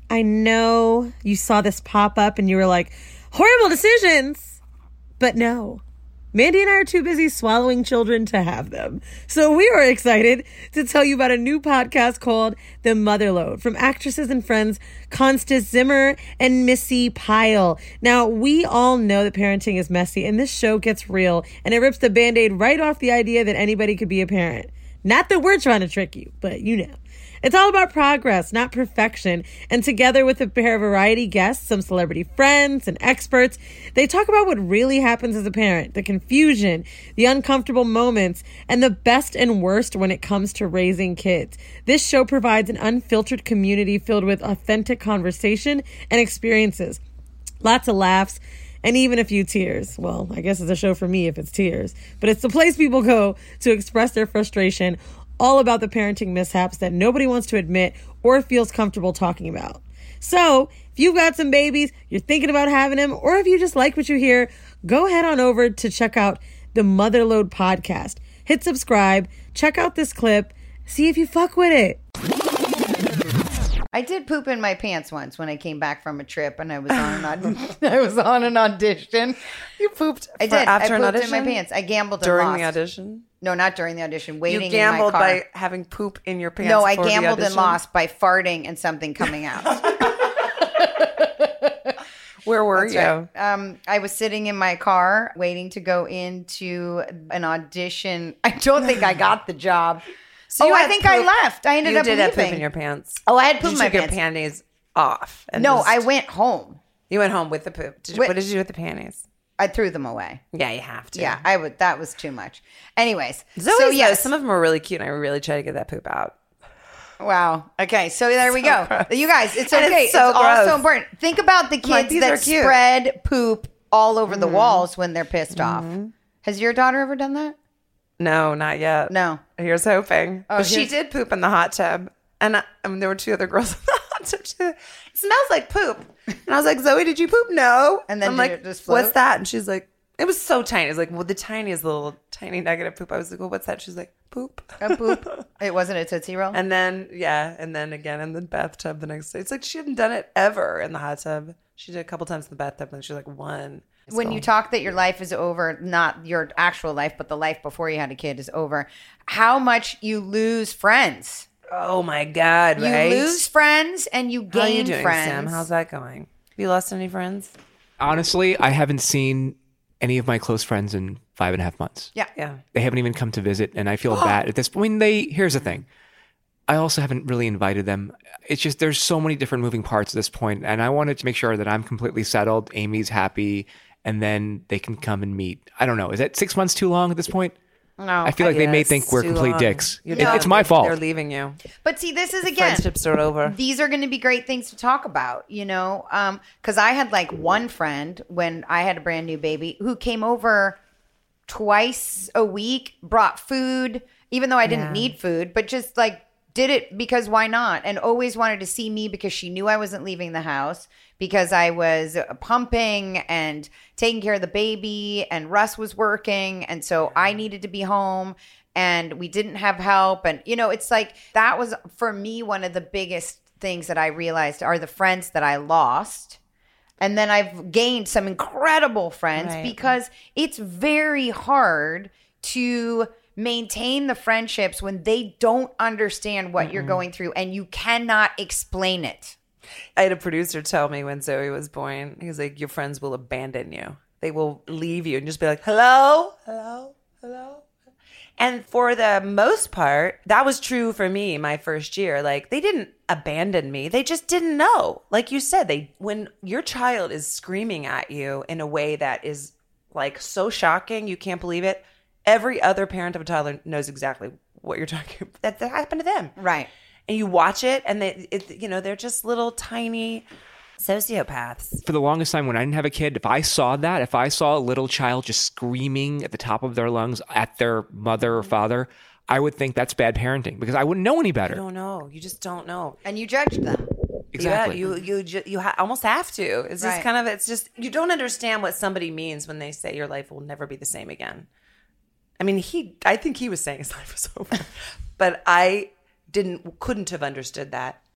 I know you saw this pop up and you were like, horrible decisions. But no, Mandy and I are too busy swallowing children to have them. So we were excited to tell you about a new podcast called The Motherload from actresses and friends Constance Zimmer and Missy Pyle. Now, we all know that parenting is messy, and this show gets real, and it rips the Band-Aid right off the idea that anybody could be a parent. Not that we're trying to trick you, but you know. It's all about progress, not perfection. And together with a pair of variety guests, some celebrity friends and experts, they talk about what really happens as a parent, the confusion, the uncomfortable moments, and the best and worst when it comes to raising kids. This show provides an unfiltered community filled with authentic conversation and experiences. Lots of laughs. And even a few tears. Well, I guess it's a show for me if it's tears. But it's the place people go to express their frustration, all about the parenting mishaps that nobody wants to admit or feels comfortable talking about. So, if you've got some babies, you're thinking about having them, or if you just like what you hear, go head on over to check out the Motherload podcast. Hit subscribe, check out this clip, see if you fuck with it. I did poop in my pants once when I came back from a trip and I was on an audition. You pooped. I did. After I an pooped audition? in my pants. I gambled and During lost. the audition? No, not during the audition. Waiting You gambled in my car. by having poop in your pants. No, I for the gambled and audition? lost by farting and something coming out. Where were you? Right. I was sitting in my car waiting to go into an audition. I don't think I got the job. So you I had think poop- I left. I ended up You leaving. did have poop in your pants. Oh, I had poop in my Did you pants. take your panties off? And No, just- I went home. You went home with the poop. What did you do with the panties? I threw them away. Yeah, you have to. Yeah, I would. That was too much. Anyways, Zoe's, so though, yes, some of them are really cute, and I really try to get that poop out. Wow. Okay, so there we go. gross. You guys, it's And okay. it's so also gross. important. Think about the like, kids these that are cute. spread poop all over the walls when they're pissed off. Has your daughter ever done that? No, not yet. No. Here's hoping. Oh, But she here's- did poop in the hot tub. And there were two other girls in the hot tub too. It smells like poop. And I was like, Zoe, did you poop? No. And then I'm did like, it just float? what's that? And she's like, it was so tiny. It was like, well, the tiniest little tiny nugget of poop. I was like, well, what's that? She's like, poop. A poop. It wasn't a Tootsie Roll? And then, and then again in the bathtub the next day. It's like she hadn't done it ever in the hot tub. She did it a couple times in the bathtub, and she was like, one. When you talk that your life is over, not your actual life, but the life before you had a kid is over, how much you lose friends. Oh my God, You right? lose friends and you How are you gain doing, friends. Sam? How's that going? Have you lost any friends? Honestly, I haven't seen any of my close friends in 5.5 months. Yeah. Yeah. They haven't even come to visit, and I feel bad at this point. Here's the thing. I also haven't really invited them. It's just there's so many different moving parts at this point, and I wanted to make sure that I'm completely settled, Amy's happy, and then they can come and meet. I don't know. Is that 6 months too long at this point? No. I feel like they may Yes, think we're too complete long. dicks. You're It- done. it's my fault. They're leaving you. But see, this is again, Friendships are over. these are going to be great things to talk about, you know? Because I had like one friend when I had a brand new baby who came over twice a week, brought food, even though I didn't need food, but just like did it because why not? And always wanted to see me because she knew I wasn't leaving the house because I was pumping and taking care of the baby and Russ was working. And so I needed to be home and we didn't have help. And, you know, it's like that was for me one of the biggest things that I realized are the friends that I lost. And then I've gained some incredible friends Right. because it's very hard to maintain the friendships when they don't understand what you're going through and you cannot explain it. I had a producer tell me when Zoe was born, he was like, your friends will abandon you. They will leave you and just be like, hello, hello, hello. And for the most part, that was true for me my first year. Like, they didn't abandon me. They just didn't know. Like you said, when your child is screaming at you in a way that is like so shocking, you can't believe it. Every other parent of a toddler knows exactly what you're talking about. That happened to them. Right. And you watch it and they're just little tiny sociopaths. For the longest time when I didn't have a kid, if I saw a little child just screaming at the top of their lungs at their mother or father, I would think that's bad parenting because I wouldn't know any better. You don't know. You just don't know. And you judged them. Exactly. Yeah, you almost have to. It's just Right. it's just, you don't understand what somebody means when they say your life will never be the same again. I mean, I think he was saying his life was over, but I couldn't have understood that